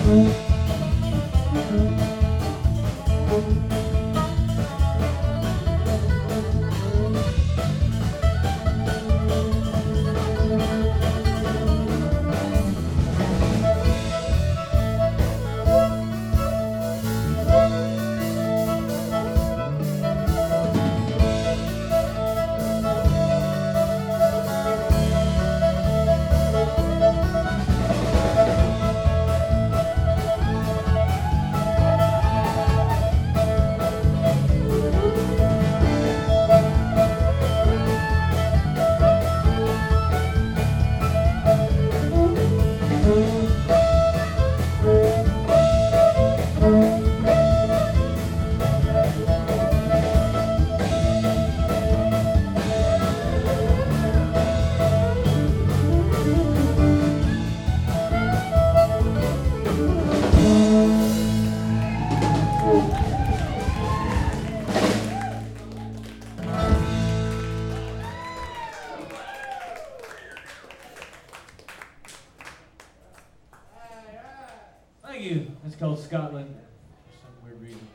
Thank you. It's called Scotland for some weird reason.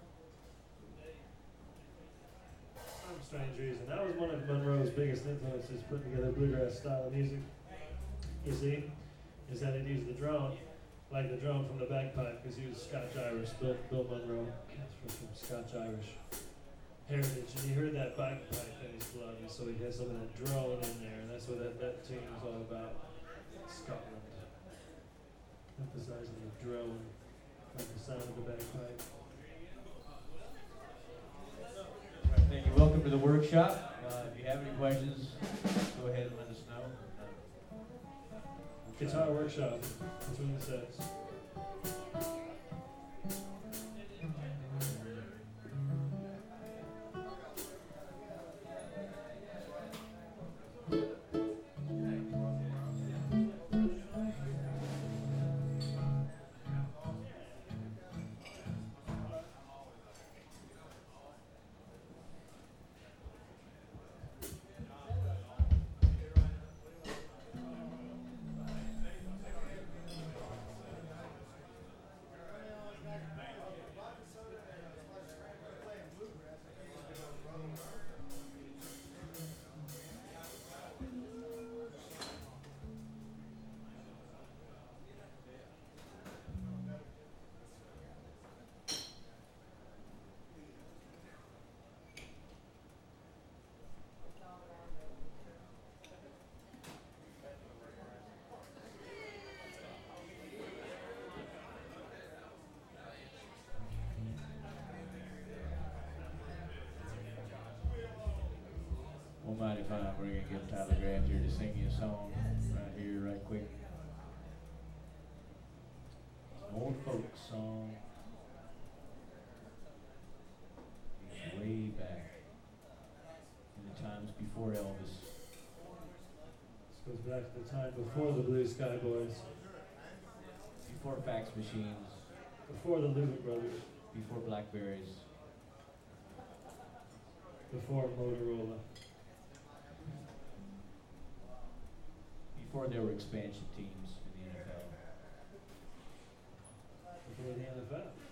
Some strange reason. That was one of Monroe's biggest influences, putting together bluegrass style of music. You see, is that it used the drone, like the drone from the bagpipe, because he was Scotch-Irish. Bill Monroe was from Scotch-Irish heritage, and you heard that bagpipe in his blood, and so he has some of that drone in there, and that's what that tune is all about. Scotland. Emphasizing the drone, like the sound of the bagpipe. All right, thank you. Welcome to the workshop. If you have any questions, go ahead and let us know. Guitar workshop between the sets. Mighty fine. We're going to get Tyler Grant here to sing you a song right here, right quick. An old folk song. Way back in the times before Elvis. This goes back to the time before the Blue Sky Boys. Before fax machines. Before the Louvre Brothers. Before Blackberries. Before Motorola. Before there were expansion teams in the NFL. Before the NFL.